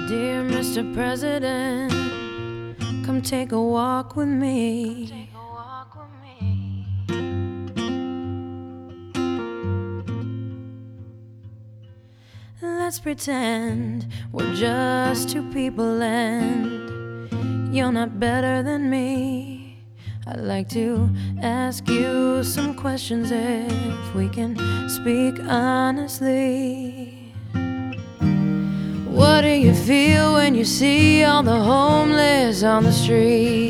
Dear Mr. President, come take a walk with me. Let's pretend we're just two people and you're not better than me. I'd like to ask you some questions if we can speak honestly. What do you feel when you see all the homeless on the street?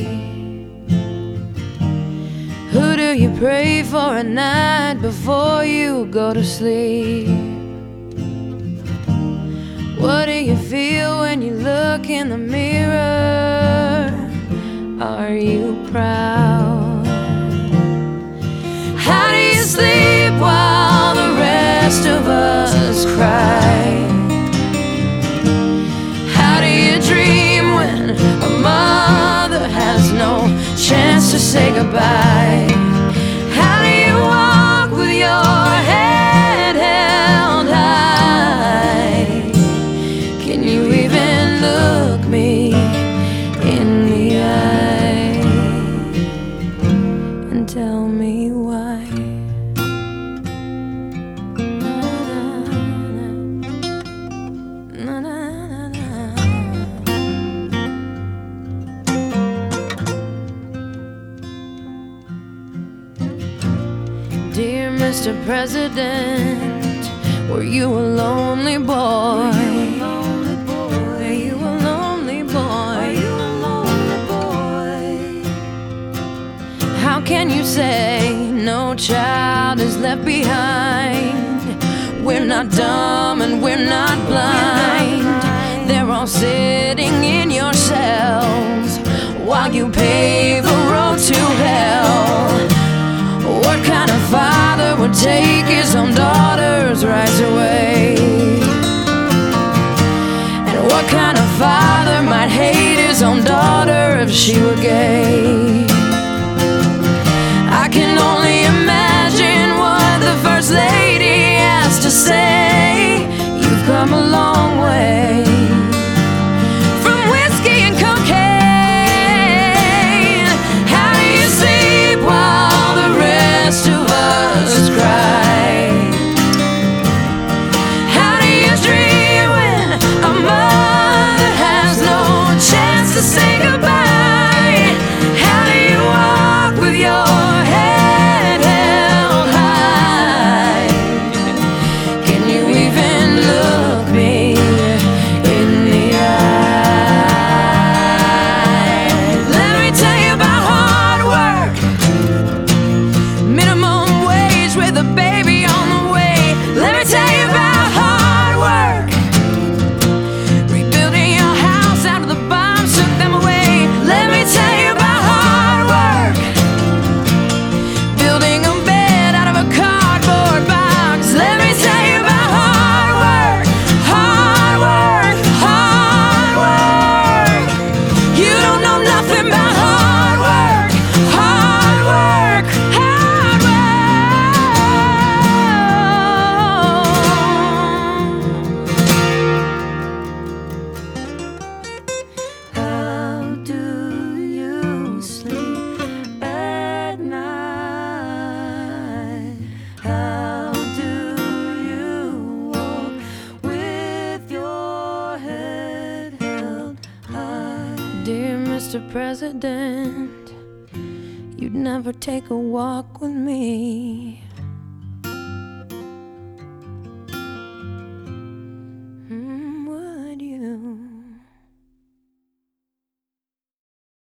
Who do you pray for at night before you go to sleep? What do you feel when you look in the mirror? Are you proud? How do you sleep while the rest of us cry? How do you dream when a mother has no chance to say goodbye? How do you walk with your head held high? Can you even look me in the eye and tell me why? Dear Mr. President, were you a lonely boy? Were you a lonely boy? How can you say no child is left behind? We're not dumb and we're not blind. They're all sitting in your cells while you pave a road to hell. What kind of father would take his own daughter's rights away? And what kind of father might hate his own daughter if she were gay? I can only imagine what the First Lady has to say. You've come a long way from whiskey and cocaine. How do you sleep while the rest of us cry? How do you dream when a mother has no chance to say goodbye? How do you walk with your head held high? Can you even look me in the eye? Let me tell you about hard work, minimum wage with a baby on the way. Let me tell you about hard work, rebuilding your house after the bombs took them away. Let me tell you about hard work, building a bed out of a cardboard box. Let me tell you about hard work, hard work, hard work. You don't know nothing about hard work, hard work, hard work. How do you sleep at night? How do you walk with your head held high? Dear Mr. President, you'd never take a walk with me.